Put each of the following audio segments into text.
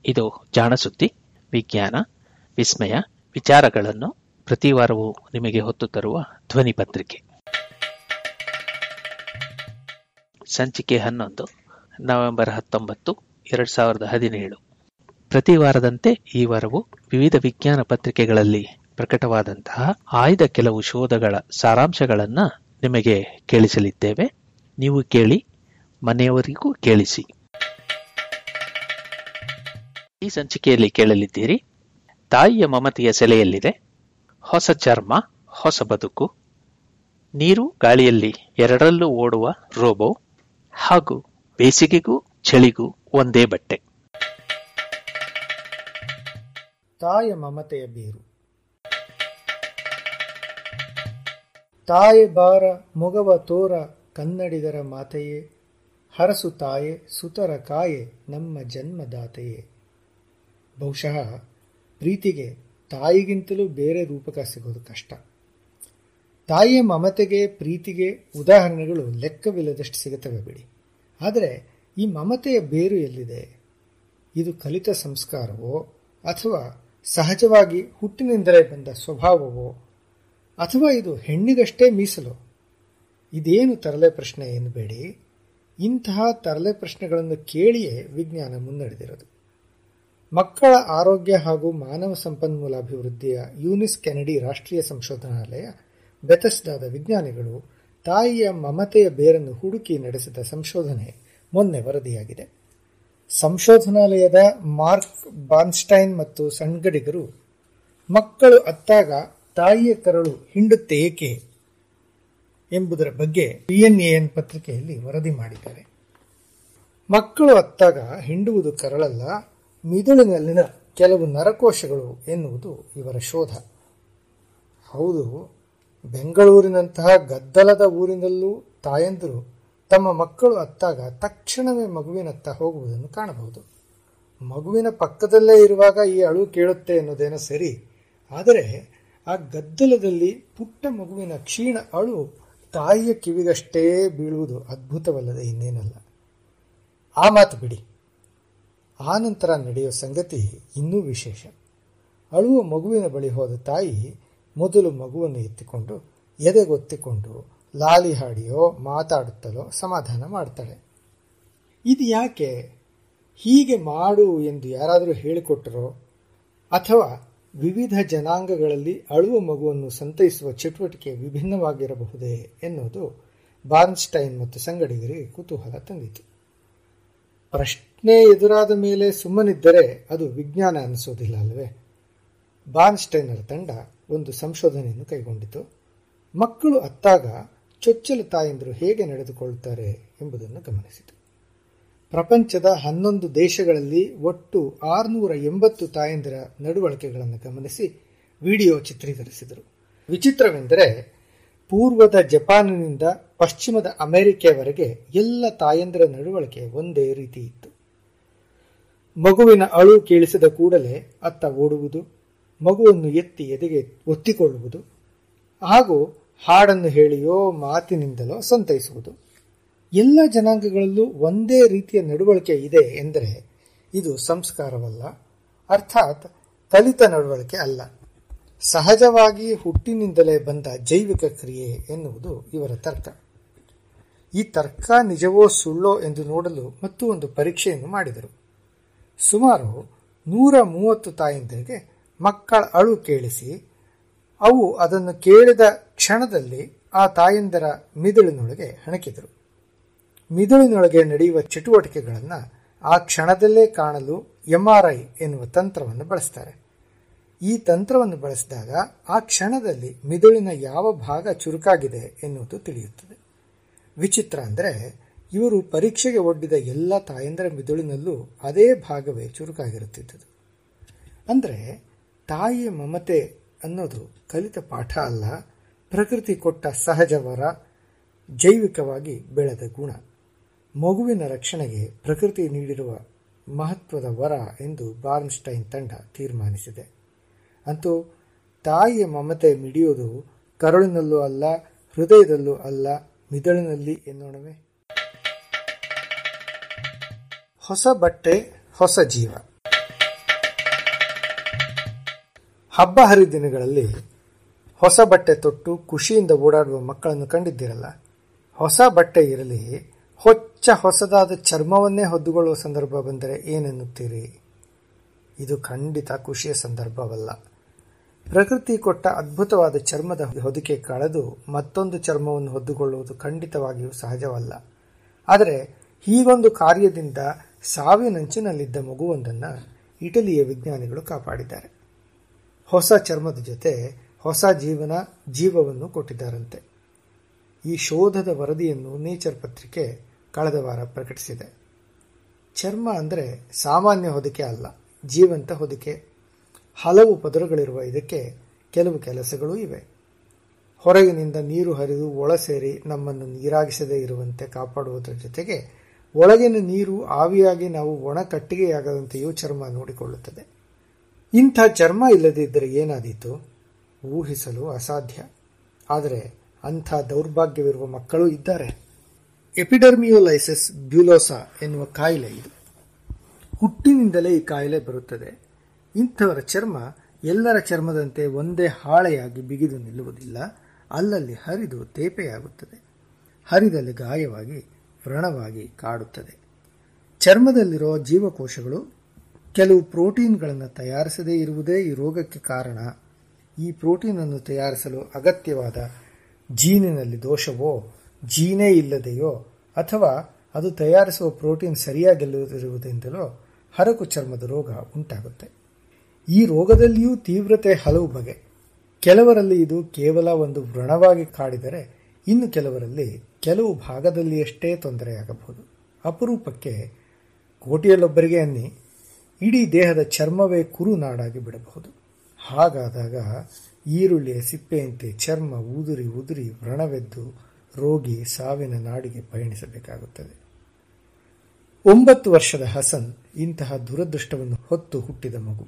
ಇದು ಜಾಣಸುದ್ದಿ, ವಿಜ್ಞಾನ, ವಿಸ್ಮಯ, ವಿಚಾರಗಳನ್ನು ಪ್ರತಿ ವಾರವೂ ನಿಮಗೆ ಹೊತ್ತು ತರುವ ಧ್ವನಿ ಪತ್ರಿಕೆ. ಸಂಚಿಕೆ 11, ನವೆಂಬರ್ 19, 2017. ಪ್ರತಿ ವಾರದಂತೆ ಈ ವಾರವೂ ವಿವಿಧ ವಿಜ್ಞಾನ ಪತ್ರಿಕೆಗಳಲ್ಲಿ ಪ್ರಕಟವಾದಂತಹ ಆಯ್ದ ಕೆಲವು ಶೋಧಗಳ ಸಾರಾಂಶಗಳನ್ನು ನಿಮಗೆ ಕೇಳಿಸಲಿದ್ದೇವೆ. ನೀವು ಕೇಳಿ, ಮನೆಯವರಿಗೂ ಕೇಳಿಸಿ. ಈ ಸಂಚಿಕೆಯಲ್ಲಿ ಕೇಳಲಿದ್ದೀರಿ: ತಾಯಿಯ ಮಮತೆಯ ಸೆಲೆಯಲ್ಲಿದೆ, ಹೊಸ ಚರ್ಮ, ಹೊಸ ಬದುಕು, ನೀರು ಗಾಳಿಯಲ್ಲಿ ಎರಡರಲ್ಲೂ ಓಡುವ ರೋಬೋ, ಹಾಗೂ ಬೇಸಿಗೆಗೂ ಚಳಿಗೂ ಒಂದೇ ಬಟ್ಟೆ. ತಾಯಿಯ ಮಮತೆಯ ಬೇರು. ತಾಯೆ ಬಾರ ಮೊಗವ ತೋರ ಕನ್ನಡಿಗರ ಮಾತೆಯೇ, ಹರಸು ತಾಯೆ ಸುತರ ಕಾಯೆ ನಮ್ಮ ಜನ್ಮದಾತೆಯೇ. ಬಹುಶಃ ಪ್ರೀತಿಗೆ ತಾಯಿಗಿಂತಲೂ ಬೇರೆ ರೂಪಕ ಸಿಗೋದು ಕಷ್ಟ. ತಾಯಿಯ ಮಮತೆಗೆ, ಪ್ರೀತಿಗೆ ಉದಾಹರಣೆಗಳು ಲೆಕ್ಕವಿಲ್ಲದಷ್ಟು ಸಿಗುತ್ತವೆ ಬಿಡಿ. ಆದರೆ ಈ ಮಮತೆಯ ಬೇರು ಎಲ್ಲಿದೆ? ಇದು ಕಲಿತ ಸಂಸ್ಕಾರವೋ, ಅಥವಾ ಸಹಜವಾಗಿ ಹುಟ್ಟಿನಿಂದಲೇ ಬಂದ ಸ್ವಭಾವವೋ, ಅಥವಾ ಇದು ಹೆಣ್ಣಿಗಷ್ಟೇ ಮೀಸಲು? ಇದೇನು ತರಲೆ ಪ್ರಶ್ನೆ ಎನ್ನಬೇಡಿ. ಇಂತಹ ತರಲೆ ಪ್ರಶ್ನೆಗಳನ್ನು ಕೇಳಿಯೇ ವಿಜ್ಞಾನ ಮುನ್ನಡೆದಿರೋದು. ಮಕ್ಕಳ ಆರೋಗ್ಯ ಹಾಗೂ ಮಾನವ ಸಂಪನ್ಮೂಲ ಅಭಿವೃದ್ಧಿಯ ಯೂನಿಸ್ ಕೆನಡಿ ರಾಷ್ಟ್ರೀಯ ಸಂಶೋಧನಾಲಯ ಬೆಥೆಸ್ಡಾದ ವಿಜ್ಞಾನಿಗಳು ತಾಯಿಯ ಮಮತೆಯ ಬೇರನ್ನು ಹುಡುಕಿ ನಡೆಸಿದ ಸಂಶೋಧನೆ ಮೊನ್ನೆ ವರದಿಯಾಗಿದೆ. ಸಂಶೋಧನಾಲಯದ ಮಾರ್ಕ್ ಬಾರ್ನ್ಸ್ಟೈನ್ ಮತ್ತು ಸಂಗಡಿಗರು ಮಕ್ಕಳು ಅತ್ತಾಗ ತಾಯಿಯ ಕರಳು ಹಿಂಡುತ್ತೆ ಏಕೆ ಎಂಬುದರ ಬಗ್ಗೆ PNAS ಪತ್ರಿಕೆಯಲ್ಲಿ ವರದಿ ಮಾಡಿದ್ದಾರೆ. ಮಕ್ಕಳು ಅತ್ತಾಗ ಹಿಂಡುವುದು ಕರಳಲ್ಲ, ಮಿದುಳಿನಲ್ಲಿನ ಕೆಲವು ನರಕೋಶಗಳು ಎನ್ನುವುದು ಇವರ ಶೋಧ. ಹೌದು, ಬೆಂಗಳೂರಿನಂತಹ ಗದ್ದಲದ ಊರಿನಲ್ಲೂ ತಾಯಂದಿರು ತಮ್ಮ ಮಕ್ಕಳು ಅತ್ತಾಗ ತಕ್ಷಣವೇ ಮಗುವಿನತ್ತ ಹೋಗುವುದನ್ನು ಕಾಣಬಹುದು. ಮಗುವಿನ ಪಕ್ಕದಲ್ಲೇ ಇರುವಾಗ ಈ ಅಳು ಕೇಳುತ್ತೆ ಎನ್ನುವುದೇನೋ ಸರಿ, ಆದರೆ ಆ ಗದ್ದಲದಲ್ಲಿ ಪುಟ್ಟ ಮಗುವಿನ ಕ್ಷೀಣ ಅಳು ತಾಯಿಯ ಕಿವಿಗಷ್ಟೇ ಬೀಳುವುದು ಅದ್ಭುತವಲ್ಲದೆ ಇನ್ನೇನಲ್ಲ. ಆ ಮಾತು ಬಿಡಿ, ಆ ನಂತರ ನಡೆಯುವ ಸಂಗತಿ ಇನ್ನೂ ವಿಶೇಷ. ಅಳುವ ಮಗುವಿನ ಬಳಿ ಹೋದ ತಾಯಿ ಮೊದಲು ಮಗುವನ್ನು ಎತ್ತಿಕೊಂಡು ಎದೆಗೊತ್ತಿಕೊಂಡು ಲಾಲಿ ಹಾಡಿಯೋ ಮಾತಾಡುತ್ತಲೋ ಸಮಾಧಾನ ಮಾಡ್ತಾಳೆ. ಇದು ಯಾಕೆ? ಹೀಗೆ ಮಾಡು ಎಂದು ಯಾರಾದರೂ ಹೇಳಿಕೊಟ್ಟರೋ, ಅಥವಾ ವಿವಿಧ ಜನಾಂಗಗಳಲ್ಲಿ ಅಳುವ ಮಗುವನ್ನು ಸಂತೈಸುವ ಚಟುವಟಿಕೆ ವಿಭಿನ್ನವಾಗಿರಬಹುದೇ ಎನ್ನುವುದು ಬಾರ್ನ್ಸ್ಟೈನ್ ಮತ್ತು ಸಂಗಡಿಗರಿಗೆ ಕುತೂಹಲ ತಂದಿತು. ಪ್ರಶ್ನೆ ಎದುರಾದ ಮೇಲೆ ಸುಮ್ಮನಿದ್ದರೆ ಅದು ವಿಜ್ಞಾನ ಅನಿಸೋದಿಲ್ಲ ಅಲ್ಲವೇ? ಬಾರ್ನ್ಸ್ಟೈನರ ತಂಡ ಒಂದು ಸಂಶೋಧನೆಯನ್ನು ಕೈಗೊಂಡಿತು. ಮಕ್ಕಳು ಅತ್ತಾಗ ಚೊಚ್ಚಲು ತಾಯಂದಿರು ಹೇಗೆ ನಡೆದುಕೊಳ್ಳುತ್ತಾರೆ ಎಂಬುದನ್ನು ಗಮನಿಸಿತು. ಪ್ರಪಂಚದ 11 ದೇಶಗಳಲ್ಲಿ ಒಟ್ಟು 680 ತಾಯಂದಿರ ನಡವಳಿಕೆಗಳನ್ನು ಗಮನಿಸಿ ವಿಡಿಯೋ ಚಿತ್ರೀಕರಿಸಿದರು. ವಿಚಿತ್ರವೆಂದರೆ, ಪೂರ್ವದ ಜಪಾನಿನಿಂದ ಪಶ್ಚಿಮದ ಅಮೆರಿಕೆಯವರೆಗೆ ಎಲ್ಲ ತಾಯಂದಿರ ನಡವಳಿಕೆ ಒಂದೇ ರೀತಿ ಇತ್ತು. ಮಗುವಿನ ಅಳು ಕೇಳಿಸಿದ ಕೂಡಲೇ ಅತ್ತ ಓಡುವುದು, ಮಗುವನ್ನು ಎತ್ತಿ ಎದೆಗೆ ಒತ್ತಿಕೊಳ್ಳುವುದು, ಹಾಗೂ ಹಾಡನ್ನು ಹೇಳಿಯೋ ಮಾತಿನಿಂದಲೋ ಸಂತೈಸುವುದು. ಎಲ್ಲ ಜನಾಂಗಗಳಲ್ಲೂ ಒಂದೇ ರೀತಿಯ ನಡವಳಿಕೆ ಇದೆ ಎಂದರೆ ಇದು ಸಂಸ್ಕಾರವಲ್ಲ, ಅರ್ಥಾತ್ ಕಲಿತ ನಡವಳಿಕೆ ಅಲ್ಲ, ಸಹಜವಾಗಿ ಹುಟ್ಟಿನಿಂದಲೇ ಬಂದ ಜೈವಿಕ ಕ್ರಿಯೆ ಎನ್ನುವುದು ಇವರ ತರ್ಕ. ಈ ತರ್ಕ ನಿಜವೋ ಸುಳ್ಳೋ ಎಂದು ನೋಡಲು ಮತ್ತೂ ಒಂದು ಪರೀಕ್ಷೆಯನ್ನು ಮಾಡಿದರು. ಸುಮಾರು 130 ತಾಯಂದಿರಿಗೆ ಮಕ್ಕಳ ಅಳು ಕೇಳಿಸಿ, ಅವು ಅದನ್ನು ಕೇಳಿದ ಕ್ಷಣದಲ್ಲಿ ಆ ತಾಯಂದಿರ ಮಿದುಳಿನೊಳಗೆ ಹಣಕಿದರು. ಮಿದುಳಿನೊಳಗೆ ನಡೆಯುವ ಚಟುವಟಿಕೆಗಳನ್ನು ಆ ಕ್ಷಣದಲ್ಲೇ ಕಾಣಲು MRI ಎನ್ನುವ ತಂತ್ರವನ್ನು ಬಳಸ್ತಾರೆ. ಈ ತಂತ್ರವನ್ನು ಬಳಸಿದಾಗ ಆ ಕ್ಷಣದಲ್ಲಿ ಮಿದುಳಿನ ಯಾವ ಭಾಗ ಚುರುಕಾಗಿದೆ ಎನ್ನುವುದು ತಿಳಿಯುತ್ತದೆ. ವಿಚಿತ್ರ ಅಂದರೆ, ಇವರು ಪರೀಕ್ಷೆಗೆ ಒಡ್ಡಿದ ಎಲ್ಲ ತಾಯಂದಿರ ಮಿದುಳಿನಲ್ಲೂ ಅದೇ ಭಾಗವೇ ಚುರುಕಾಗಿರುತ್ತಿದ್ದುದು. ಅಂದರೆ ತಾಯಿಯ ಮಮತೆ ಅನ್ನೋದು ಕಲಿತ ಪಾಠ ಅಲ್ಲ, ಪ್ರಕೃತಿ ಕೊಟ್ಟ ಸಹಜ ವರ, ಜೈವಿಕವಾಗಿ ಬೆಳೆದ ಗುಣ. ಮಗುವಿನ ರಕ್ಷಣೆಗೆ ಪ್ರಕೃತಿ ನೀಡಿರುವ ಮಹತ್ವದ ವರ ಎಂದು ಬಾರ್ನ್ಸ್ಟೈನ್ ತಂಡ ತೀರ್ಮಾನಿಸಿದೆ. ಅಂತೂ ತಾಯಿಯ ಮಮತೆ ಮಿಡಿಯುವುದು ಕರುಳಿನಲ್ಲೂ ಅಲ್ಲ, ಹೃದಯದಲ್ಲೂ ಅಲ್ಲ, ಮಿದುಳಿನಲ್ಲಿ ಎನ್ನೋಣವೇ. ಹೊಸ ಬಟ್ಟೆ, ಹೊಸ ಜೀವ. ಹಬ್ಬ ಹರಿದಿನಗಳಲ್ಲಿ ಹೊಸ ಬಟ್ಟೆ ತೊಟ್ಟು ಖುಷಿಯಿಂದ ಓಡಾಡುವ ಮಕ್ಕಳನ್ನು ಕಂಡಿದ್ದಿರಲ್ಲ. ಹೊಸ ಬಟ್ಟೆ ಇರಲಿ, ಹೊಸದಾದ ಚರ್ಮವನ್ನೇ ಹೊದ್ದುಕೊಳ್ಳುವ ಸಂದರ್ಭ ಬಂದರೆ ಏನೆನ್ನುತ್ತೀರಿ? ಇದು ಖಂಡಿತ ಖುಷಿಯ ಸಂದರ್ಭವಲ್ಲ. ಪ್ರಕೃತಿ ಕೊಟ್ಟ ಅದ್ಭುತವಾದ ಚರ್ಮದ ಹೊದಿಕೆ ಕಳೆದು ಮತ್ತೊಂದು ಚರ್ಮವನ್ನು ಹೊದ್ದುಕೊಳ್ಳುವುದು ಖಂಡಿತವಾಗಿಯೂ ಸಹಜವಲ್ಲ. ಆದರೆ ಹೀಗೊಂದು ಕಾರ್ಯದಿಂದ ಸಾವಿನಂಚಿನಲ್ಲಿದ್ದ ಮಗುವೊಂದನ್ನು ಇಟಲಿಯ ವಿಜ್ಞಾನಿಗಳು ಕಾಪಾಡಿದ್ದಾರೆ. ಹೊಸ ಚರ್ಮದ ಜೊತೆ ಹೊಸ ಜೀವವನ್ನು ಕೊಟ್ಟಿದ್ದಾರಂತೆ. ಈ ಶೋಧದ ವರದಿಯನ್ನು ನೇಚರ್ ಪತ್ರಿಕೆ ಕಳೆದ ವಾರ ಪ್ರಕಟಿಸಿದೆ. ಚರ್ಮ ಅಂದರೆ ಸಾಮಾನ್ಯ ಹೊದಿಕೆ ಅಲ್ಲ, ಜೀವಂತ ಹೊದಿಕೆ. ಹಲವು ಪದರಗಳಿರುವ ಇದಕ್ಕೆ ಕೆಲವು ಕೆಲಸಗಳೂ ಇವೆ. ಹೊರಗಿನಿಂದ ನೀರು ಹರಿದು ಒಳ ಸೇರಿ ನಮ್ಮನ್ನು ನೀರಾಗಿಸದೇ ಇರುವಂತೆ ಕಾಪಾಡುವುದರ ಜೊತೆಗೆ ಒಳಗಿನ ನೀರು ಆವಿಯಾಗಿ ನಾವು ಒಣ ಕಟ್ಟಿಗೆಯಾಗದಂತೆಯೂ ಚರ್ಮ ನೋಡಿಕೊಳ್ಳುತ್ತದೆ. ಇಂಥ ಚರ್ಮ ಇಲ್ಲದಿದ್ದರೆ ಏನಾದೀತು? ಊಹಿಸಲು ಅಸಾಧ್ಯ. ಆದರೆ ಅಂಥ ದೌರ್ಭಾಗ್ಯವಿರುವ ಮಕ್ಕಳೂ ಇದ್ದಾರೆ. ಎಪಿಡರ್ಮಿಯೋಲೈಸಿಸ್ ಬ್ಯುಲೋಸಾ ಎನ್ನುವ ಕಾಯಿಲೆ ಇದು. ಹುಟ್ಟಿನಿಂದಲೇ ಈ ಕಾಯಿಲೆ ಬರುತ್ತದೆ. ಇಂಥವರ ಚರ್ಮ ಎಲ್ಲರ ಚರ್ಮದಂತೆ ಒಂದೇ ಹಾಳೆಯಾಗಿ ಬಿಗಿದು ನಿಲ್ಲುವುದಿಲ್ಲ. ಅಲ್ಲಲ್ಲಿ ಹರಿದು ತೇಪೆಯಾಗುತ್ತದೆ. ಹರಿದಲ್ಲಿ ಗಾಯವಾಗಿ ವ್ರಣವಾಗಿ ಕಾಡುತ್ತದೆ. ಚರ್ಮದಲ್ಲಿರೋ ಜೀವಕೋಶಗಳು ಕೆಲವು ಪ್ರೋಟೀನ್ಗಳನ್ನು ತಯಾರಿಸದೇ ಇರುವುದೇ ಈ ರೋಗಕ್ಕೆ ಕಾರಣ. ಈ ಪ್ರೋಟೀನ್ ಅನ್ನು ತಯಾರಿಸಲು ಅಗತ್ಯವಾದ ಜೀನಿನಲ್ಲಿ ದೋಷವೋ, ಜೀನೇ ಇಲ್ಲದೆಯೋ, ಅಥವಾ ಅದು ತಯಾರಿಸುವ ಪ್ರೋಟೀನ್ ಸರಿಯಾಗಿಲ್ಲದಿರುವುದರಿಂದಲೋ ಹರಕು ಚರ್ಮದ ರೋಗ ಉಂಟಾಗುತ್ತೆ. ಈ ರೋಗದಲ್ಲಿಯೂ ತೀವ್ರತೆ ಹಲವು ಬಗೆ. ಕೆಲವರಲ್ಲಿ ಇದು ಕೇವಲ ಒಂದು ವ್ರಣವಾಗಿ ಕಾಡಿದರೆ, ಇನ್ನು ಕೆಲವರಲ್ಲಿ ಕೆಲವು ಭಾಗದಲ್ಲಿಯಷ್ಟೇ ತೊಂದರೆಯಾಗಬಹುದು. ಅಪರೂಪಕ್ಕೆ ಕೋಟಿಯಲ್ಲೊಬ್ಬರಿಗೆ ಅನ್ನಿ ಇಡೀ ದೇಹದ ಚರ್ಮವೇ ಕುರುನಾಡಾಗಿ ಬಿಡಬಹುದು. ಹಾಗಾದಾಗ ಈರುಳ್ಳಿಯ ಸಿಪ್ಪೆಯಂತೆ ಚರ್ಮ ಉದುರಿ ಉದುರಿ ವ್ರಣವೆದ್ದು ರೋಗಿ ಸಾವಿನ ನಾಡಿಗೆ ಪಯಣಿಸಬೇಕಾಗುತ್ತದೆ. 9 ವರ್ಷದ ಹಸನ್ ಇಂತಹ ದುರದೃಷ್ಟವನ್ನು ಹೊತ್ತು ಹುಟ್ಟಿದ ಮಗು.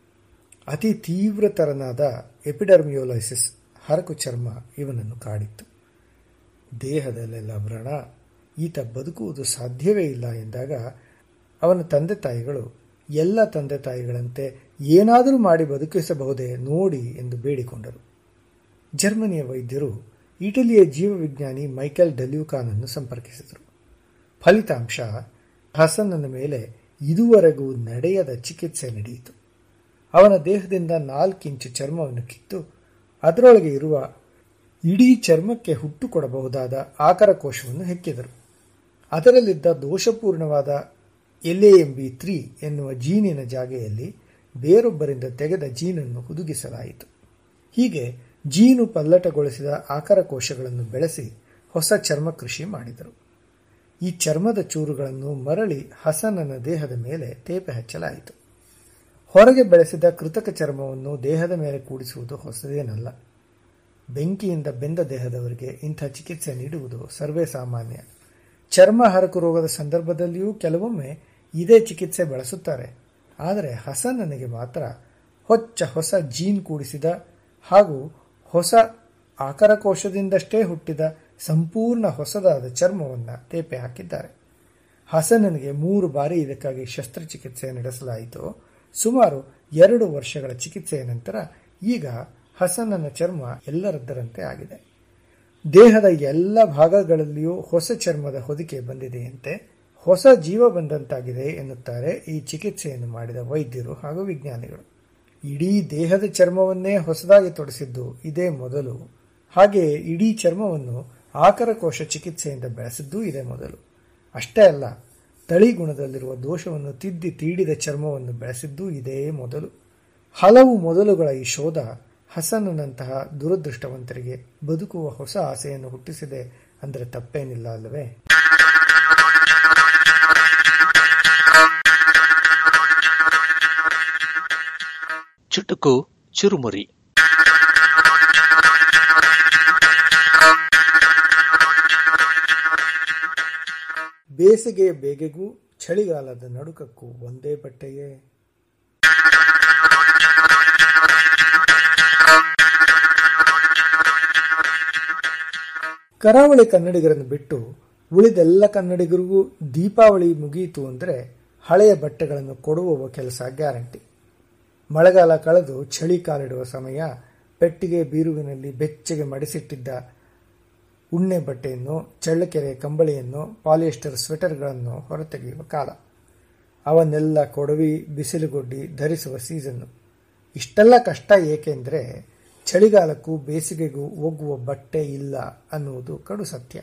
ಅತಿ ತೀವ್ರತರನಾದ ಎಪಿಡರ್ಮಿಯೋಲೈಸಿಸ್ ಹರಕು ಚರ್ಮ ಇವನನ್ನು ಕಾಡಿತ್ತು. ದೇಹದಲ್ಲೆಲ್ಲ ವ್ರಣ. ಈತ ಬದುಕುವುದು ಸಾಧ್ಯವೇ ಇಲ್ಲ ಎಂದಾಗ ಅವನ ತಂದೆ ತಾಯಿಗಳು ಎಲ್ಲ ತಂದೆ ತಾಯಿಗಳಂತೆ ಏನಾದರೂ ಮಾಡಿ ಬದುಕಿಸಬಹುದೇ ನೋಡಿ ಎಂದು ಬೇಡಿಕೊಂಡರು. ಜರ್ಮನಿಯ ವೈದ್ಯರು ಇಟಲಿಯ ಜೀವವಿಜ್ಞಾನಿ ಮೈಕೆಲ್ ಡೆಲ್ಯೂಕಾನನ್ನು ಸಂಪರ್ಕಿಸಿದರು. ಫಲಿತಾಂಶ, ಹಸನ್ನನ ಮೇಲೆ ಇದುವರೆಗೂ ನಡೆಯದ ಚಿಕಿತ್ಸೆ ನಡೆಯಿತು. ಅವನ ದೇಹದಿಂದ 4 ಇಂಚು ಚರ್ಮವನ್ನು ಕಿತ್ತು ಅದರೊಳಗೆ ಇರುವ ಇಡೀ ಚರ್ಮಕ್ಕೆ ಹುಟ್ಟು ಕೊಡಬಹುದಾದ ಆಕರ ಕೋಶವನ್ನು ಹೆಕ್ಕಿದರು. ಅದರಲ್ಲಿದ್ದ ದೋಷಪೂರ್ಣವಾದ LAMB3 ಎನ್ನುವ ಜೀನಿನ ಜಾಗೆಯಲ್ಲಿ ಬೇರೊಬ್ಬರಿಂದ ತೆಗೆದ ಜೀನನ್ನು ಹುದುಗಿಸಲಾಯಿತು. ಹೀಗೆ ಜೀನು ಪಲ್ಲಟಗೊಳಿಸಿದ ಆಕರ ಕೋಶಗಳನ್ನು ಬೆಳೆಸಿ ಹೊಸ ಚರ್ಮ ಕೃಷಿ ಮಾಡಿದರು. ಈ ಚರ್ಮದ ಚೂರುಗಳನ್ನು ಮರಳಿ ಹಸನನ ದೇಹದ ಮೇಲೆ ತೇಪೆ ಹಚ್ಚಲಾಯಿತು. ಹೊರಗೆ ಬೆಳೆಸಿದ ಕೃತಕ ಚರ್ಮವನ್ನು ದೇಹದ ಮೇಲೆ ಕೂಡಿಸುವುದು ಹೊಸದೇನಲ್ಲ. ಬೆಂಕಿಯಿಂದ ಬೆಂದ ದೇಹದವರಿಗೆ ಇಂಥ ಚಿಕಿತ್ಸೆ ನೀಡುವುದು ಸರ್ವೇ ಸಾಮಾನ್ಯ. ಚರ್ಮ ಹರಕು ರೋಗದ ಸಂದರ್ಭದಲ್ಲಿಯೂ ಕೆಲವೊಮ್ಮೆ ಇದೇ ಚಿಕಿತ್ಸೆ ಬಳಸುತ್ತಾರೆ. ಆದರೆ ಹಸನನಿಗೆ ಮಾತ್ರ ಹೊಸ ಜೀನ್ ಕೂಡಿಸಿದ ಹಾಗೂ ಹೊಸ ಆಕರಕೋಶದಿಂದಷ್ಟೇ ಹುಟ್ಟಿದ ಸಂಪೂರ್ಣ ಹೊಸದಾದ ಚರ್ಮವನ್ನು ತೇಪೆ ಹಾಕಿದ್ದಾರೆ. ಹಸನನಿಗೆ 3 ಬಾರಿ ಇದಕ್ಕಾಗಿ ಶಸ್ತ್ರಚಿಕಿತ್ಸೆ ನಡೆಸಲಾಯಿತು. ಸುಮಾರು 2 ವರ್ಷಗಳ ಚಿಕಿತ್ಸೆಯ ನಂತರ ಈಗ ಹಸನನ ಚರ್ಮ ಎಲ್ಲರದ್ದರಂತೆ ಆಗಿದೆ. ದೇಹದ ಎಲ್ಲ ಭಾಗಗಳಲ್ಲಿಯೂ ಹೊಸ ಚರ್ಮದ ಹೊದಿಕೆ ಬಂದಿದೆಯಂತೆ. ಹೊಸ ಜೀವ ಬಂದಂತಾಗಿದೆ ಎನ್ನುತ್ತಾರೆ ಈ ಚಿಕಿತ್ಸೆಯನ್ನು ಮಾಡಿದ ವೈದ್ಯರು ಹಾಗೂ ವಿಜ್ಞಾನಿಗಳು. ಇಡೀ ದೇಹದ ಚರ್ಮವನ್ನೇ ಹೊಸದಾಗಿ ತೊಡಿಸಿದ್ದು ಇದೇ ಮೊದಲು. ಹಾಗೆಯೇ ಇಡೀ ಚರ್ಮವನ್ನು ಆಕರಕೋಶ ಚಿಕಿತ್ಸೆಯಿಂದ ಬೆಳೆಸಿದ್ದೂ ಇದೇ ಮೊದಲು. ಅಷ್ಟೇ ಅಲ್ಲ, ತಳಿಗುಣದಲ್ಲಿರುವ ದೋಷವನ್ನು ತಿದ್ದಿ ತೀಡಿದ ಚರ್ಮವನ್ನು ಬೆಳೆಸಿದ್ದೂ ಇದೇ ಮೊದಲು. ಹಲವು ಮೊದಲುಗಳ ಈ ಶೋಧ ಹಸನ್ನಂತಹ ದುರದೃಷ್ಟವಂತರಿಗೆ ಬದುಕುವ ಹೊಸ ಆಸೆಯನ್ನು ಹುಟ್ಟಿಸಿದೆ ಅಂದರೆ ತಪ್ಪೇನಿಲ್ಲ ಅಲ್ಲವೇ? ಚುಟುಕು ಚುರುಮುರಿ. ಬೇಸಿಗೆ ಬೇಗೆಗೂ ಚಳಿಗಾಲದ ನಡುಕಕ್ಕೂ ಒಂದೇ ಬಟ್ಟೆಯೇ? ಕರಾವಳಿ ಕನ್ನಡಿಗರನ್ನು ಬಿಟ್ಟು ಉಳಿದೆಲ್ಲ ಕನ್ನಡಿಗರಿಗೂ ದೀಪಾವಳಿ ಮುಗಿಯಿತು ಅಂದರೆ ಹಳೆಯ ಬಟ್ಟೆಗಳನ್ನು ಕೊಡುವ ಕೆಲಸ ಗ್ಯಾರಂಟಿ. ಮಳೆಗಾಲ ಕಳೆದು ಚಳಿ ಕಾಲಿಡುವ ಸಮಯ ಪೆಟ್ಟಿಗೆ ಬೀರುವಿನಲ್ಲಿ ಬೆಚ್ಚಗೆ ಮಡಿಸಿಟ್ಟಿದ್ದ ಉಣ್ಣೆ ಬಟ್ಟೆಯನ್ನು, ಚಳ್ಳಕೆರೆ ಕಂಬಳಿಯನ್ನು, ಪಾಲಿಯೆಸ್ಟರ್ ಸ್ವೆಟರ್ಗಳನ್ನು ಹೊರತೆಗೆಯುವ ಕಾಲ. ಅವನ್ನೆಲ್ಲ ಕೊಡವಿ, ಬಿಸಿಲುಗೊಡ್ಡಿ ಧರಿಸುವ ಸೀಸನ್ನು. ಇಷ್ಟೆಲ್ಲ ಕಷ್ಟ ಏಕೆಂದರೆ ಚಳಿಗಾಲಕ್ಕೂ ಬೇಸಿಗೆಗೂ ಹೋಗುವ ಬಟ್ಟೆ ಇಲ್ಲ ಅನ್ನುವುದು ಕಡು ಸತ್ಯ.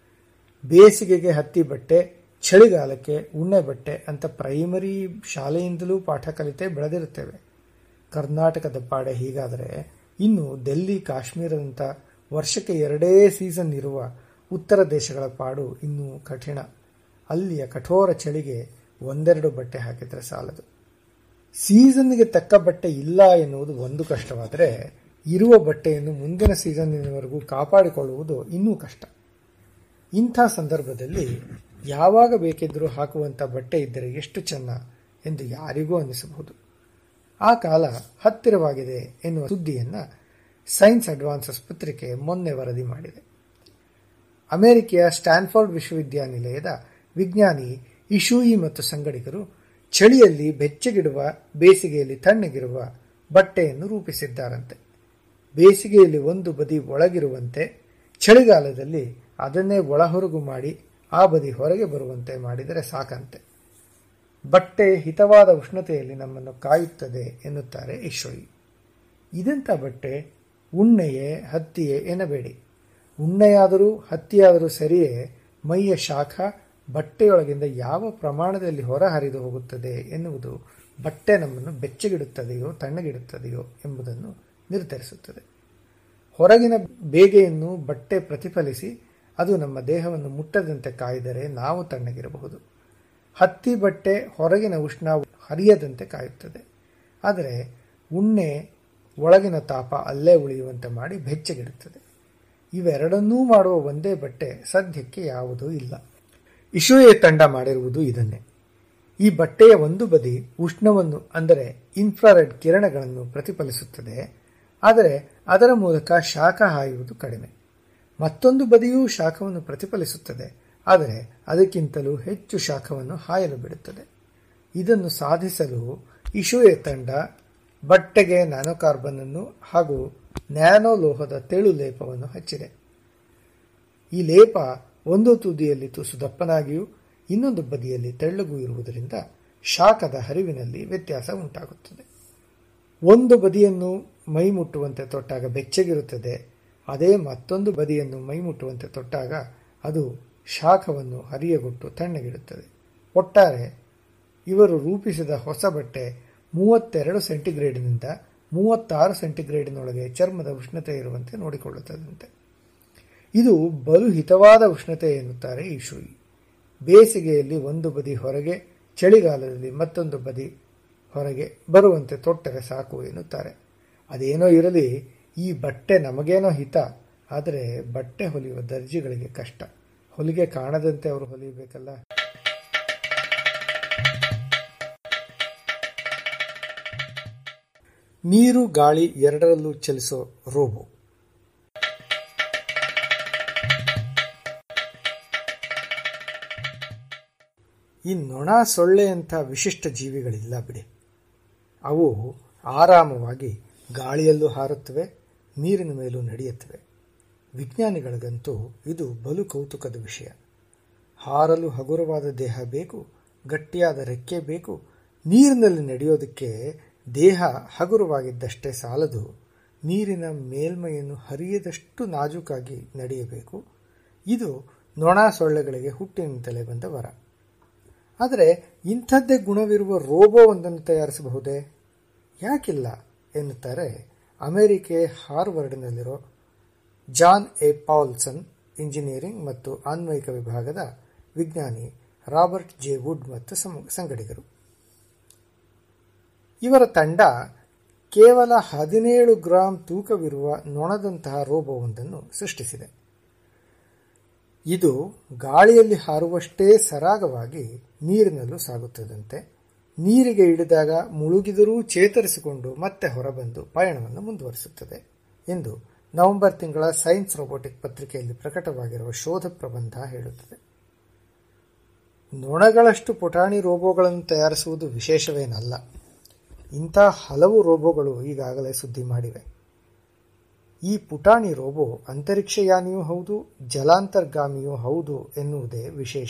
ಬೇಸಿಗೆಗೆ ಹತ್ತಿ ಬಟ್ಟೆ, ಚಳಿಗಾಲಕ್ಕೆ ಉಣ್ಣೆ ಬಟ್ಟೆ ಅಂತ ಪ್ರೈಮರಿ ಶಾಲೆಯಿಂದಲೂ ಪಾಠ ಕಲಿತೆ ಬೆಳೆದಿರುತ್ತೇವೆ. ಕರ್ನಾಟಕದ ಪಾಡೆ ಹೀಗಾದರೆ ಇನ್ನು ಡೆಲ್ಲಿ, ಕಾಶ್ಮೀರದಂಥ ವರ್ಷಕ್ಕೆ 2 ಸೀಸನ್ ಇರುವ ಉತ್ತರ ದೇಶಗಳ ಪಾಡು ಇನ್ನೂ ಕಠಿಣ. ಅಲ್ಲಿಯ ಕಠೋರ ಚಳಿಗೆ 1-2 ಬಟ್ಟೆ ಹಾಕಿದರೆ ಸಾಲದು. ಸೀಸನ್ಗೆ ತಕ್ಕ ಬಟ್ಟೆ ಇಲ್ಲ ಎನ್ನುವುದು ಒಂದು ಕಷ್ಟವಾದರೆ, ಇರುವ ಬಟ್ಟೆಯನ್ನು ಮುಂದಿನ ಸೀಸನ್ನಿನವರೆಗೂ ಕಾಪಾಡಿಕೊಳ್ಳುವುದು ಇನ್ನೂ ಕಷ್ಟ. ಇಂಥ ಸಂದರ್ಭದಲ್ಲಿ ಯಾವಾಗ ಬೇಕಿದ್ದರೂ ಹಾಕುವಂಥ ಬಟ್ಟೆ ಇದ್ದರೆ ಎಷ್ಟು ಚೆನ್ನ ಎಂದು ಯಾರಿಗೂ ಅನ್ನಿಸಬಹುದು. ಆ ಕಾಲ ಹತ್ತಿರವಾಗಿದೆ ಎನ್ನುವ ಸುದ್ದಿಯನ್ನು ಸೈನ್ಸ್ ಅಡ್ವಾನ್ಸಸ್ ಪತ್ರಿಕೆ ಮೊನ್ನೆ ವರದಿ ಮಾಡಿದೆ. ಅಮೆರಿಕೆಯ ಸ್ಟ್ಯಾನ್ಫೋರ್ಡ್ ವಿಶ್ವವಿದ್ಯಾನಿಲಯದ ವಿಜ್ಞಾನಿ ಇಶೂಯಿ ಮತ್ತು ಸಂಗಡಿಗರು ಚಳಿಯಲ್ಲಿ ಬೆಚ್ಚಗಿಡುವ, ಬೇಸಿಗೆಯಲ್ಲಿ ತಣ್ಣಗಿರುವ ಬಟ್ಟೆಯನ್ನು ರೂಪಿಸಿದ್ದಾರಂತೆ. ಬೇಸಿಗೆಯಲ್ಲಿ ಒಂದು ಬದಿ ಒಳಗಿರುವಂತೆ, ಚಳಿಗಾಲದಲ್ಲಿ ಅದನ್ನೇ ಒಳಹೊರಗು ಮಾಡಿ ಆ ಬದಿ ಹೊರಗೆ ಬರುವಂತೆ ಮಾಡಿದರೆ ಸಾಕಂತೆ. ಬಟ್ಟೆ ಹಿತವಾದ ಉಷ್ಣತೆಯಲ್ಲಿ ನಮ್ಮನ್ನು ಕಾಯುತ್ತದೆ ಎನ್ನುತ್ತಾರೆ ಇಶೂಯಿ. ಇದೆಂಥ ಬಟ್ಟೆ? ಉಣ್ಣೆಯೇ, ಹತ್ತಿಯೇ ಎನ್ನಬೇಡಿ. ಉಣ್ಣೆಯಾದರೂ ಹತ್ತಿಯಾದರೂ ಸರಿಯೇ, ಮೈಯ ಶಾಖ ಬಟ್ಟೆಯೊಳಗಿಂದ ಯಾವ ಪ್ರಮಾಣದಲ್ಲಿ ಹೊರ ಹರಿದು ಹೋಗುತ್ತದೆ ಎನ್ನುವುದು ಬಟ್ಟೆ ನಮ್ಮನ್ನು ಬೆಚ್ಚಗಿಡುತ್ತದೆಯೋ ತಣ್ಣಗಿಡುತ್ತದೆಯೋ ಎಂಬುದನ್ನು ನಿರ್ಧರಿಸುತ್ತದೆ. ಹೊರಗಿನ ಬೇಗೆಯನ್ನು ಬಟ್ಟೆ ಪ್ರತಿಫಲಿಸಿ ಅದು ನಮ್ಮ ದೇಹವನ್ನು ಮುಟ್ಟದಂತೆ ಕಾಯ್ದರೆ ನಾವು ತಣ್ಣಗಿರಬಹುದು. ಹತ್ತಿ ಬಟ್ಟೆ ಹೊರಗಿನ ಉಷ್ಣ ಹರಿಯದಂತೆ ಕಾಯುತ್ತದೆ. ಆದರೆ ಉಣ್ಣೆ ಒಳಗಿನ ತಾಪ ಅಲ್ಲೇ ಉಳಿಯುವಂತೆ ಮಾಡಿ ಬೆಚ್ಚಗಿಡುತ್ತದೆ. ಇವೆರಡನ್ನೂ ಮಾಡುವ ಒಂದೇ ಬಟ್ಟೆ ಸದ್ಯಕ್ಕೆ ಯಾವುದೂ ಇಲ್ಲ. ಇಶೂಯಿ ತಂಡ ಮಾಡಿರುವುದು ಇದನ್ನೇ. ಈ ಬಟ್ಟೆಯ ಒಂದು ಬದಿ ಉಷ್ಣವನ್ನು, ಅಂದರೆ ಇನ್ಫ್ರಾರೆಡ್ ಕಿರಣಗಳನ್ನು ಪ್ರತಿಫಲಿಸುತ್ತದೆ. ಆದರೆ ಅದರ ಮೂಲಕ ಶಾಖ ಹಾಯುವುದು ಕಡಿಮೆ. ಮತ್ತೊಂದು ಬದಿಯೂ ಶಾಖವನ್ನು ಪ್ರತಿಫಲಿಸುತ್ತದೆ. ಆದರೆ ಅದಕ್ಕಿಂತಲೂ ಹೆಚ್ಚು ಶಾಖವನ್ನು ಹಾಯಲು ಬಿಡುತ್ತದೆ. ಇದನ್ನು ಸಾಧಿಸಲು ಇಶೂಯಿ ತಂಡ ಬಟ್ಟೆಗೆ ನ್ಯಾನೋಕಾರ್ಬನ್ ಅನ್ನು ಹಾಗೂ ನ್ಯಾನೋ ಲೋಹದ ತೆಳು ಲೇಪವನ್ನು ಹಚ್ಚಿದೆ. ಈ ಲೇಪ ಒಂದು ತುದಿಯಲ್ಲಿ ತುಸು ದಪ್ಪನಾಗಿಯೂ ಇನ್ನೊಂದು ಬದಿಯಲ್ಲಿ ತೆಳ್ಳಗೂ ಇರುವುದರಿಂದ ಶಾಖದ ಹರಿವಿನಲ್ಲಿ ವ್ಯತ್ಯಾಸ ಉಂಟಾಗುತ್ತದೆ. ಒಂದು ಬದಿಯನ್ನು ಮೈ ಮುಟ್ಟುವಂತೆ ತೊಟ್ಟಾಗ ಬೆಚ್ಚಗಿರುತ್ತದೆ. ಅದೇ ಮತ್ತೊಂದು ಬದಿಯನ್ನು ಮೈ ಮುಟ್ಟುವಂತೆ ತೊಟ್ಟಾಗ ಅದು ಶಾಖವನ್ನು ಹರಿಯಗೊಟ್ಟು ತಣ್ಣಗಿಡುತ್ತದೆ. ಒಟ್ಟಾರೆ ಇವರು ರೂಪಿಸಿದ ಹೊಸ ಬಟ್ಟೆ 32 ಸೆಂಟಿಗ್ರೇಡ್ನಿಂದ 36 ಸೆಂಟಿಗ್ರೇಡ್ನೊಳಗೆ ಚರ್ಮದ ಉಷ್ಣತೆ ಇರುವಂತೆ ನೋಡಿಕೊಳ್ಳುತ್ತದಂತೆ. ಇದು ಬಲು ಹಿತವಾದ ಉಷ್ಣತೆ ಎನ್ನುತ್ತಾರೆ ಇಶೂಯಿ. ಬೇಸಿಗೆಯಲ್ಲಿ ಒಂದು ಬದಿ ಹೊರಗೆ, ಚಳಿಗಾಲದಲ್ಲಿ ಮತ್ತೊಂದು ಬದಿ ಹೊರಗೆ ಬರುವಂತೆ ತೊಟ್ಟರೆ ಸಾಕು ಎನ್ನುತ್ತಾರೆ. ಅದೇನೋ ಇರಲಿ, ಈ ಬಟ್ಟೆ ನಮಗೇನೋ ಹಿತ. ಆದರೆ ಬಟ್ಟೆ ಹೊಲಿಯುವ ದರ್ಜಿಗಳಿಗೆ ಕಷ್ಟ. ಹೊಲಿಗೆ ಕಾಣದಂತೆ ಅವರು ಹೊಲಿಯಬೇಕಲ್ಲ. ನೀರು, ಗಾಳಿ ಎರಡರಲ್ಲೂ ಚಲಿಸೋ ರೋಬೋ. ಈ ನೊಣ, ಸೊಳ್ಳೆಯಂಥ ವಿಶಿಷ್ಟ ಜೀವಿಗಳಿಲ್ಲ ಬಿಡಿ. ಅವು ಆರಾಮವಾಗಿ ಗಾಳಿಯಲ್ಲೂ ಹಾರುತ್ತವೆ, ನೀರಿನ ಮೇಲೂ ನಡೆಯುತ್ತವೆ. ವಿಜ್ಞಾನಿಗಳಿಗಂತೂ ಇದು ಬಲು ಕೌತುಕದ ವಿಷಯ. ಹಾರಲು ಹಗುರವಾದ ದೇಹ ಬೇಕು, ಗಟ್ಟಿಯಾದ ರೆಕ್ಕೆ ಬೇಕು. ನೀರಿನಲ್ಲಿ ನಡೆಯೋದಕ್ಕೆ ದೇಹ ಹಗುರವಾಗಿದ್ದಷ್ಟೇ ಸಾಲದು, ನೀರಿನ ಮೇಲ್ಮೈಯನ್ನು ಹರಿಯದಷ್ಟು ನಾಜೂಕಾಗಿ ನಡೆಯಬೇಕು. ಇದು ನೊಣ, ಸೊಳ್ಳೆಗಳಿಗೆ ಹುಟ್ಟಿನಿಂದಲೇ ಬಂದ ವರ. ಆದರೆ ಇಂಥದ್ದೇ ಗುಣವಿರುವ ರೋಬೋ ಒಂದನ್ನು ತಯಾರಿಸಬಹುದೇ? ಯಾಕಿಲ್ಲ ಎನ್ನುತ್ತಾರೆ ಅಮೆರಿಕೆ ಹಾರ್ವರ್ಡ್ನಲ್ಲಿರೋ ಜಾನ್ ಎ ಪಾಲ್ಸನ್ ಇಂಜಿನಿಯರಿಂಗ್ ಮತ್ತು ಅನ್ವಯಿಕ ವಿಭಾಗದ ವಿಜ್ಞಾನಿ ರಾಬರ್ಟ್ ಜೆ ವುಡ್ ಮತ್ತು ಸಂಗಡಿಗರು. ಇವರ ತಂಡ ಕೇವಲ 17 ಗ್ರಾಂ ತೂಕವಿರುವ ನೊಣದಂತಹ ರೋಬೋವೊಂದನ್ನು ಸೃಷ್ಟಿಸಿದೆ. ಇದು ಗಾಳಿಯಲ್ಲಿ ಹಾರುವಷ್ಟೇ ಸರಾಗವಾಗಿ ನೀರಿನಲ್ಲೂ ಸಾಗುತ್ತದಂತೆ. ನೀರಿಗೆ ಇಳಿದಾಗ ಮುಳುಗಿದರೂ ಚೇತರಿಸಿಕೊಂಡು ಮತ್ತೆ ಹೊರಬಂದು ಪಯಣವನ್ನು ಮುಂದುವರಿಸುತ್ತದೆ ಎಂದು ನವೆಂಬರ್ ತಿಂಗಳ ಸೈನ್ಸ್ ರೋಬೋಟಿಕ್ ಪತ್ರಿಕೆಯಲ್ಲಿ ಪ್ರಕಟವಾಗಿರುವ ಶೋಧ ಪ್ರಬಂಧ ಹೇಳುತ್ತದೆ. ನೊಣಗಳಷ್ಟು ಪುಟಾಣಿ ರೋಬೋಗಳನ್ನು ತಯಾರಿಸುವುದು ವಿಶೇಷವೇನಲ್ಲ. ಇಂಥ ಹಲವು ರೋಬೋಗಳು ಈಗಾಗಲೇ ಸುದ್ದಿ ಮಾಡಿವೆ. ಈ ಪುಟಾಣಿ ರೋಬೋ ಅಂತರಿಕ್ಷಯಾನಿಯೂ ಹೌದು, ಜಲಾಂತರ್ಗಾಮಿಯೂ ಹೌದು ಎನ್ನುವುದೇ ವಿಶೇಷ.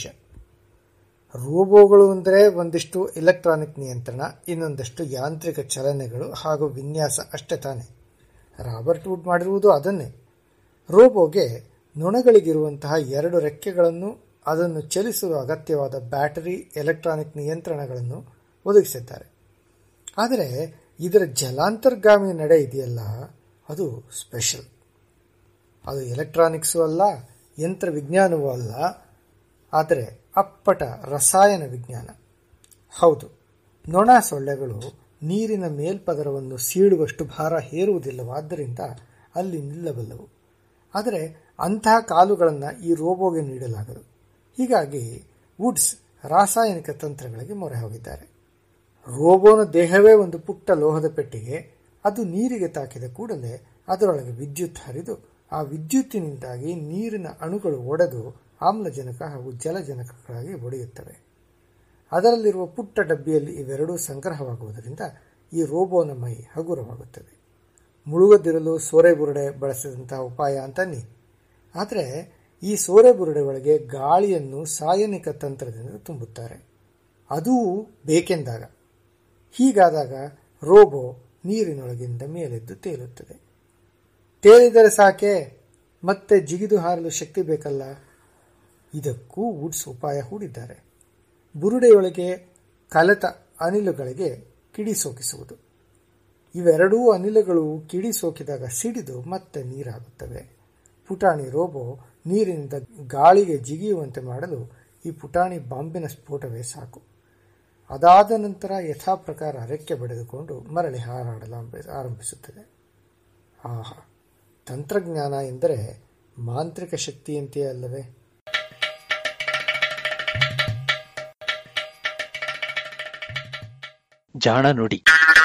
ರೋಬೋಗಳು ಅಂದರೆ ಒಂದಿಷ್ಟು ಎಲೆಕ್ಟ್ರಾನಿಕ್ ನಿಯಂತ್ರಣ, ಇನ್ನೊಂದಷ್ಟು ಯಾಂತ್ರಿಕ ಚಲನೆಗಳು ಹಾಗೂ ವಿನ್ಯಾಸ ಅಷ್ಟೇ ತಾನೆ. ರಾಬರ್ಟ್ ವುಡ್ ಮಾಡಿರುವುದು ಅದನ್ನೇ. ರೋಬೋಗೆ ನೊಣಗಳಿಗಿರುವಂತಹ 2 ರೆಕ್ಕೆಗಳನ್ನು, ಅದನ್ನು ಚಲಿಸುವ ಅಗತ್ಯವಾದ ಬ್ಯಾಟರಿ, ಎಲೆಕ್ಟ್ರಾನಿಕ್ ನಿಯಂತ್ರಣಗಳನ್ನು ಒದಗಿಸಿದ್ದಾರೆ. ಆದರೆ ಇದರ ಜಲಾಂತರ್ಗಾಮಿ ನಡೆ ಇದೆಯಲ್ಲ, ಅದು ಸ್ಪೆಷಲ್. ಅದು ಎಲೆಕ್ಟ್ರಾನಿಕ್ಸೂ ಅಲ್ಲ, ಯಂತ್ರ ವಿಜ್ಞಾನವೂ ಅಲ್ಲ, ಆದರೆ ಅಪ್ಪಟ ರಸಾಯನ ವಿಜ್ಞಾನ. ಹೌದು, ನೊಣ ಸೊಳ್ಳೆಗಳು ನೀರಿನ ಮೇಲ್ಪದರವನ್ನು ಸೀಳುವಷ್ಟು ಭಾರ ಹೇರುವುದಿಲ್ಲವಾದ್ದರಿಂದ ಅಲ್ಲಿ ನಿಲ್ಲಬಲ್ಲವು. ಆದರೆ ಅಂತಹ ಕಾಲುಗಳನ್ನು ಈ ರೋಬೋಗೆ ನೀಡಲಾಗದು. ಹೀಗಾಗಿ ವುಡ್ಸ್ ರಾಸಾಯನಿಕ ತಂತ್ರಗಳಿಗೆ ಮೊರೆ ಹೋಗಿದ್ದಾರೆ. ರೋಬೋನ ದೇಹವೇ ಒಂದು ಪುಟ್ಟ ಲೋಹದ ಪೆಟ್ಟಿಗೆ. ಅದು ನೀರಿಗೆ ತಾಕಿದ ಕೂಡಲೇ ಅದರೊಳಗೆ ವಿದ್ಯುತ್ ಹರಿದು ಆ ವಿದ್ಯುತ್ತಿನಿಂದಾಗಿ ನೀರಿನ ಅಣುಗಳು ಒಡೆದು ಆಮ್ಲಜನಕ ಹಾಗೂ ಜಲಜನಕಗಳಾಗಿ ಒಡೆಯುತ್ತವೆ. ಅದರಲ್ಲಿರುವ ಪುಟ್ಟ ಡಬ್ಬಿಯಲ್ಲಿ ಇವೆರಡೂ ಸಂಗ್ರಹವಾಗುವುದರಿಂದ ಈ ರೋಬೋನ ಮೈ ಹಗುರವಾಗುತ್ತದೆ. ಮುಳುಗದಿರಲು ಸೋರೆ ಬುರುಡೆ ಬಳಸಿದಂತಹ ಉಪಾಯ ಅಂತನ್ನಿ. ಆದರೆ ಈ ಸೋರೆ ಬುರುಡೆ ಒಳಗೆ ಗಾಳಿಯನ್ನು ಸಾಯನಿಕ ತಂತ್ರದಿಂದ ತುಂಬುತ್ತಾರೆ. ಅದೂ ಬೇಕೆಂದಾಗ. ಹೀಗಾದಾಗ ರೋಬೋ ನೀರಿನೊಳಗಿಂದ ಮೇಲೆದ್ದು ತೇಲುತ್ತದೆ. ತೇಲಿದರೆ ಸಾಕೆ, ಮತ್ತೆ ಜಿಗಿದು ಹಾರಲು ಶಕ್ತಿ ಬೇಕಲ್ಲ. ಇದಕ್ಕೂ ವುಡ್ಸ್ ಉಪಾಯ ಹೂಡಿದ್ದಾರೆ. ಬುರುಡೆಯೊಳಗೆ ಕಲೆತ ಅನಿಲಗಳಿಗೆ ಕಿಡಿ ಸೋಕಿಸುವುದು. ಇವೆರಡೂ ಅನಿಲಗಳು ಕಿಡಿ ಸೋಕಿದಾಗ ಸಿಡಿದು ಮತ್ತೆ ನೀರಾಗುತ್ತವೆ. ಪುಟಾಣಿ ರೋಬೋ ನೀರಿನಿಂದ ಗಾಳಿಗೆ ಜಿಗಿಯುವಂತೆ ಮಾಡಲು ಈ ಪುಟಾಣಿ ಬಾಂಬಿನ ಸ್ಫೋಟವೇ ಸಾಕು. ಅದಾದ ನಂತರ ಯಥಾಪ್ರಕಾರ ರೆಕ್ಕೆ ಬಡಿದುಕೊಂಡು ಮರಳಿ ಹಾರಾಡಲು ಆರಂಭಿಸುತ್ತದೆ. ಆಹಾ, ತಂತ್ರಜ್ಞಾನ ಎಂದರೆ ಮಾಂತ್ರಿಕ ಶಕ್ತಿಯಂತೆಯೇ ಅಲ್ಲವೇ? ಜಾಣ ನುಡಿ.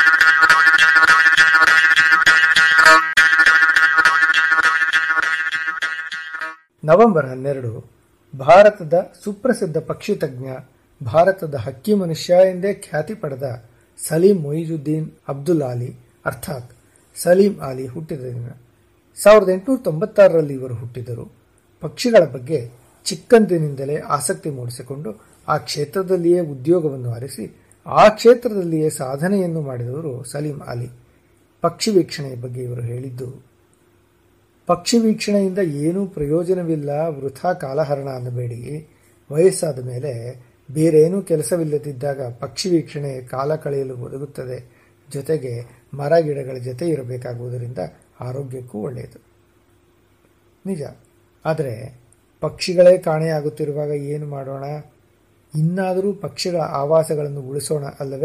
ನವೆಂಬರ್ 12 ಭಾರತದ ಸುಪ್ರಸಿದ್ಧ ಪಕ್ಷಿ ತಜ್ಞ, ಭಾರತದ ಹಕ್ಕಿ ಮನುಷ್ಯ ಎಂದೇ ಖ್ಯಾತಿ ಪಡೆದ ಸಲೀಂ ಮೊಯಿಜುದ್ದೀನ್ ಅಬ್ದುಲ್ ಆಲಿ ಅರ್ಥಾತ್ ಸಲೀಂ ಆಲಿ ಹುಟ್ಟಿದ ದಿನ. 1896ರಲ್ಲಿ ಇವರು ಹುಟ್ಟಿದರು. ಪಕ್ಷಿಗಳ ಬಗ್ಗೆ ಚಿಕ್ಕಂದಿನಿಂದಲೇ ಆಸಕ್ತಿ ಮೂಡಿಸಿಕೊಂಡು ಆ ಕ್ಷೇತ್ರದಲ್ಲಿಯೇ ಉದ್ಯೋಗವನ್ನು ಆರಿಸಿ ಆ ಕ್ಷೇತ್ರದಲ್ಲಿಯೇ ಸಾಧನೆಯನ್ನು ಮಾಡಿದವರು ಸಲೀಂ ಆಲಿ. ಪಕ್ಷಿ ವೀಕ್ಷಣೆಯ ಬಗ್ಗೆ ಇವರು ಹೇಳಿದ್ದು, ಪಕ್ಷಿ ವೀಕ್ಷಣೆಯಿಂದ ಏನೂ ಪ್ರಯೋಜನವಿಲ್ಲ, ವೃಥಾ ಕಾಲಹರಣ ಅನ್ನಬೇಡಿ. ವಯಸ್ಸಾದ ಮೇಲೆ ಬೇರೇನೂ ಕೆಲಸವಿಲ್ಲದಿದ್ದಾಗ ಪಕ್ಷಿ ವೀಕ್ಷಣೆ ಕಾಲ ಕಳೆಯಲು ಒದಗುತ್ತದೆ. ಜೊತೆಗೆ ಮರ ಗಿಡಗಳ ಜೊತೆ ಇರಬೇಕಾಗುವುದರಿಂದ ಆರೋಗ್ಯಕ್ಕೂ ಒಳ್ಳೆಯದು. ನಿಜ. ಆದರೆ ಪಕ್ಷಿಗಳೇ ಕಾಣೆಯಾಗುತ್ತಿರುವಾಗ ಏನು ಮಾಡೋಣ? ಇನ್ನಾದರೂ ಪಕ್ಷಿಗಳ ಆವಾಸಗಳನ್ನು ಉಳಿಸೋಣ ಅಲ್ಲವೇ?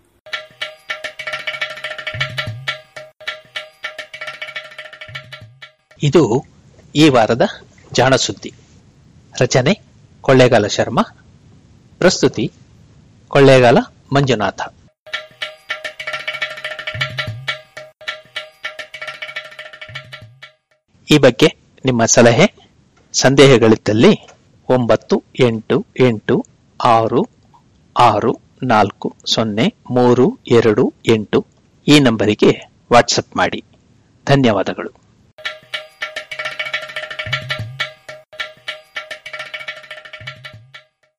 ಇದು ಈ ವಾರದ ಜಾಣ ಸುದ್ದಿ. ರಚನೆ ಕೊಳ್ಳೇಗಾಲ ಶರ್ಮಾ. ಪ್ರಸ್ತುತಿ ಕೊಳ್ಳೇಗಾಲ ಮಂಜುನಾಥ. ಈ ಬಗ್ಗೆ ನಿಮ್ಮ ಸಲಹೆ ಸಂದೇಹಗಳಿದ್ದಲ್ಲಿ 9886640328 ಈ ನಂಬರಿಗೆ ವಾಟ್ಸಪ್ ಮಾಡಿ. ಧನ್ಯವಾದಗಳು.